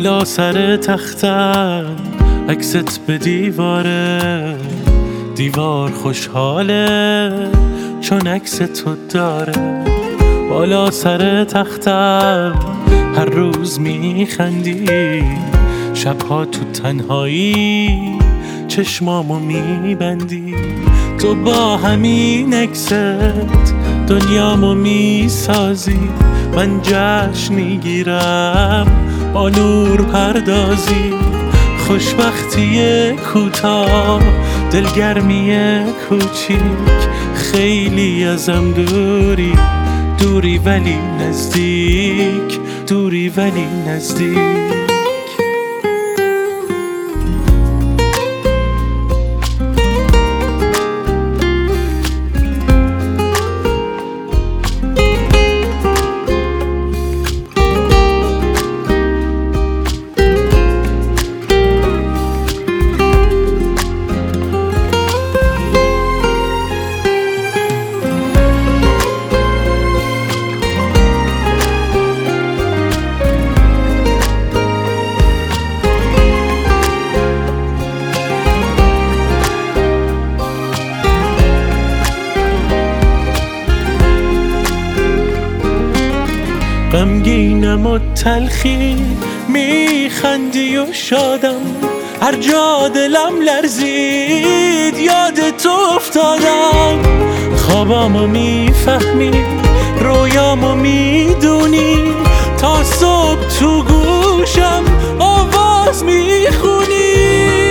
بالا سر تختم عکست به دیواره، دیوار خوشحاله چون عکس تو داره. بالا سر تختم هر روز میخندی، شبها تو تنهایی چشمامو میبندی. تو با همین عکست دنیامو میسازی، من جشن میگیرم با نور پردازی. خوشبختی کوتاه، دلگرمی کوچیک، خیلی ازم دوری، دوری ولی نزدیک، دوری ولی نزدیک. غمگینم و تلخی، میخندی و شادم، هر جا دلم لرزید یاد تو افتادم. خوابامو میفهمی، رویامو میدونی، تا صبح تو گوشم آواز میخونی.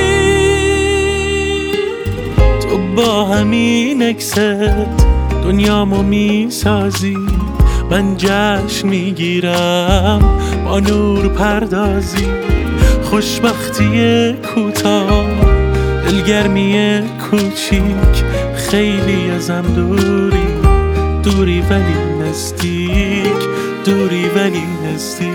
تو با همین عکست دنیامو میسازی، من جشن میگیرم با نور پردازی. خوشبختی کوتاه، دلگرمی کوچیک، خیلی ازم دوری، دوری ولی نزدیک، دوری ولی نزدیک.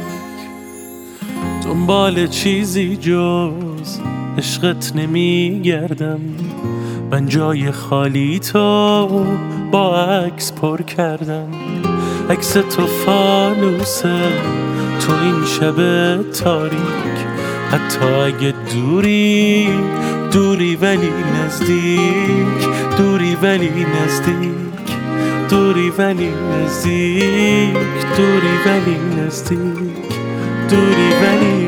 دنبال چیزی جز عشقت نمیگردم، من جای خالی تو با عکس پر کردم. عکس تو فانوسه تو این شب تاریک، حتی اگه دوری، دوری ولی نزدیک، دوری ولی نزدیک، دوری ولی نزدیک، دوری ولی نزدیک، دوری ولی